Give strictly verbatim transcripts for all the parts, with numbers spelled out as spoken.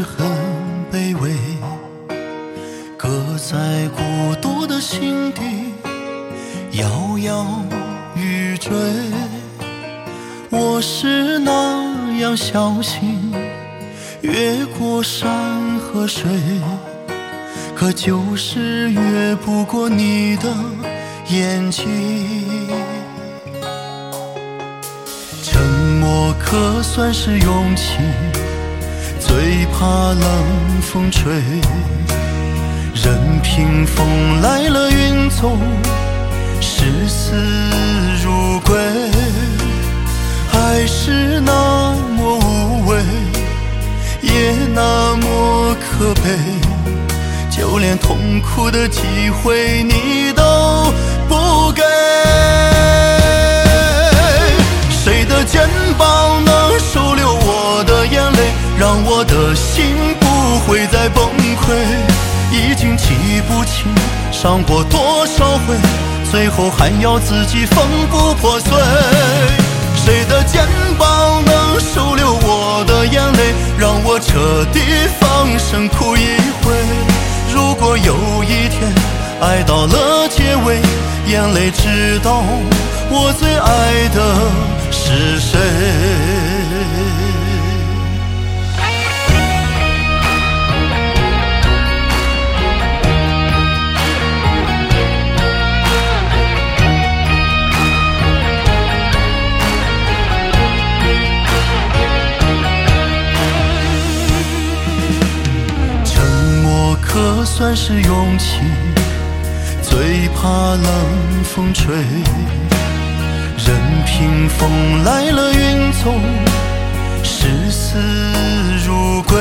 很卑微，搁在孤独的心底，摇摇欲坠。我是那样小心越过山和水，可就是越不过你的眼睛。沉默可算是勇气，最怕冷风吹，任凭风来了云走，视死如归。爱是那么无畏，也那么可悲，就连痛苦的机会你都不给。谁的肩膀能收留我的眼泪，让我的心不会再崩溃。已经记不清伤过多少回，最后还要自己奋不破碎。谁的肩膀能收留我的眼泪，让我彻底放声哭一回。如果有一天爱到了结尾，眼泪知道我最爱的是谁。可算是勇气，最怕冷风吹，任凭风来了云走，视死如归。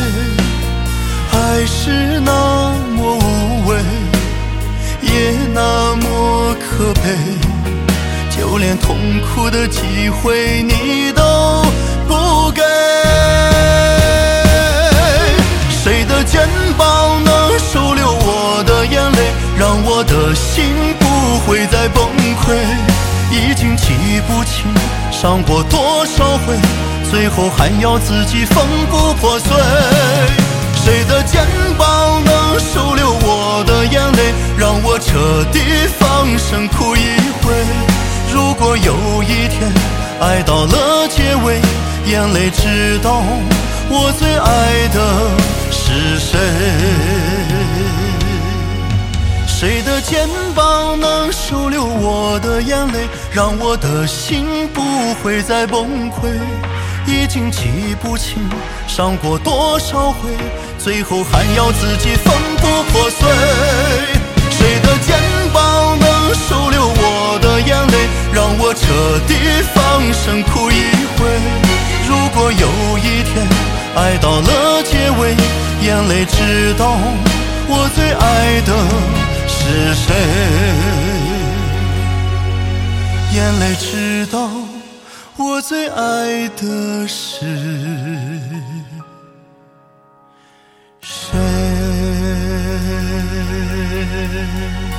爱是那么无畏，也那么可悲，就连痛苦的机会你都不给。谁的肩膀能收留我的眼泪，让我的心不会再崩溃。已经记不清伤过多少回，最后还要自己奋不破碎。谁的肩膀能收留我的眼泪，让我彻底放声哭一回。如果有一天爱到了结尾，眼泪知道我最爱的是谁。谁的肩膀能收留我的眼泪，让我的心不会再崩溃。已经记不清伤过多少回，最后还要自己奋不破碎。谁的肩膀能收留我的眼泪，让我彻底放声哭一回。如果有一天爱到了结尾，眼泪知道我最爱的是谁。眼泪知道我最爱的是谁。